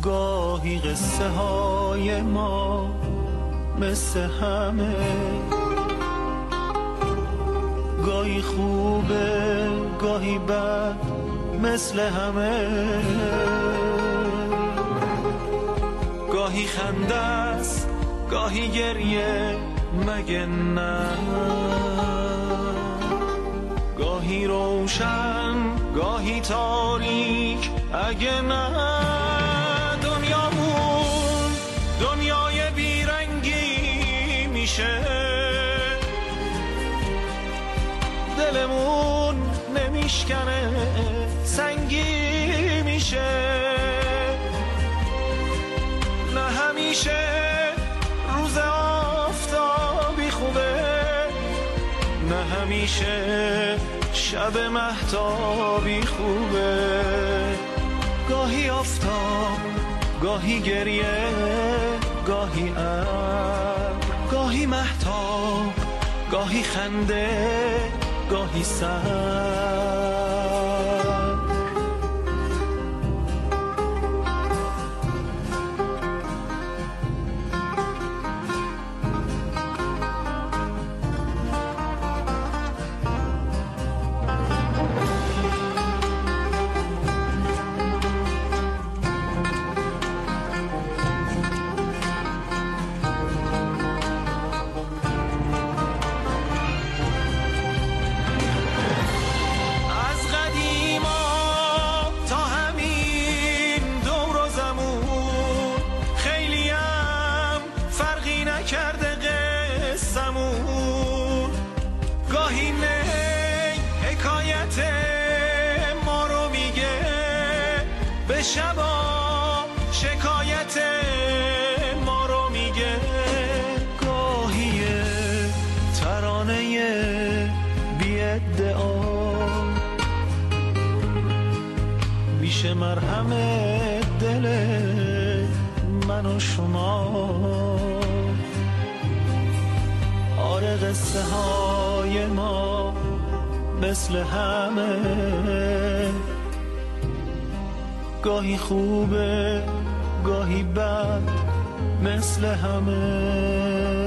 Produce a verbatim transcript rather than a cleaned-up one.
گاهی قصه های ما مثل همه، گاهی خوبه گاهی بد مثل همه، گاهی خنده است گاهی گریه مگه نه، گاهی روشن گاهی تاریک اگه نه. دنیامون دنیای بیرنگی میشه، دلمون نمیشکنه سنگی میشه، نه همیشه روز آفتابی خوبه، نه همیشه شب مهتابی خوبه، گاهی آفتاب گاهی گریه گاهی ابر، گاهی مهتاب گاهی خنده گاهی سر. شبا شکایت ما رو میگه، گاهی ترانه بی ادعا میشه مرهم دل من و شما. آره قصه های ما مثل همه، گاهی خوبه گاهی بد مثل همه.